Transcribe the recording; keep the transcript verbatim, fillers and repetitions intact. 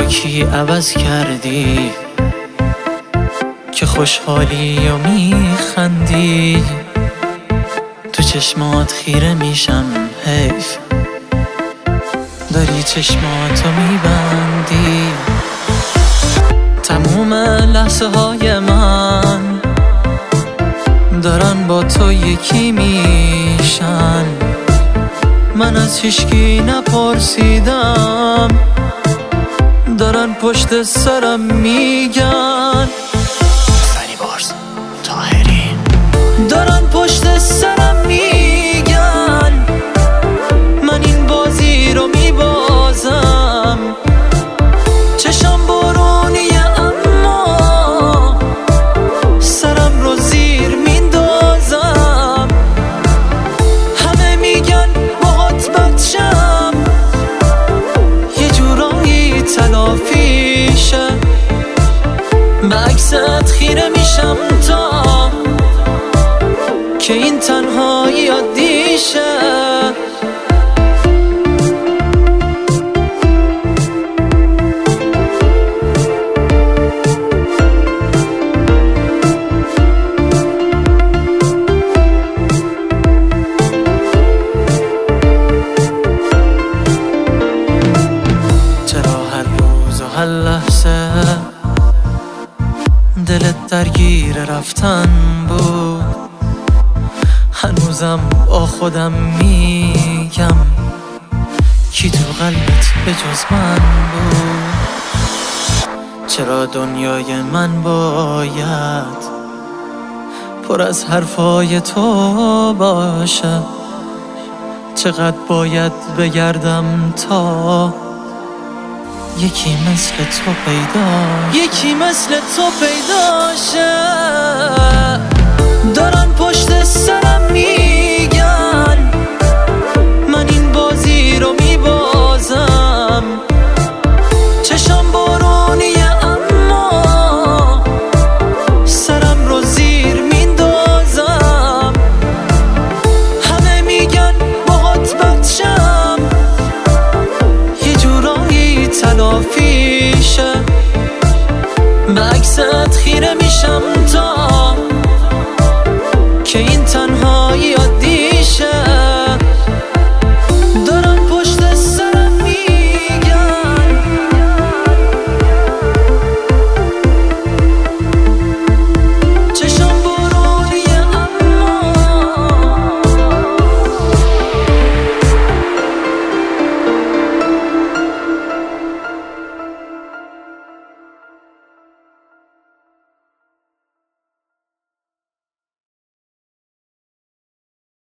یکی عوض کردی که خوشحالی و میخندی، تو چشمات خیره میشم حیف داری چشماتو میبندی. تموم لحظه های من دارن با تو یکی میشن، من از هیچکی نپرسیدم دارن پشت سرم میگن. فریبرز طاهری دارن پشت سرم میگن من این بازی رو میبازم. چشم بارونیه اما سرم رو زیر میندازم. همه میگن باهات بچم یه جورایی تلافیشه، به عکست خیره میشم تا که این تنهایی عادیشه. چرا هر روز و هر لحظه دلت درگیر رفتن بود؟ هنوزم با خودم میگم کی تو قلبت به جز من بود؟ چرا دنیای من باید پر از حرفای تو باشه؟ چقدر باید بگردم تا یکی مثل تو پیدا یکی مثل تو پیدا شه؟ دارن پشت سرم می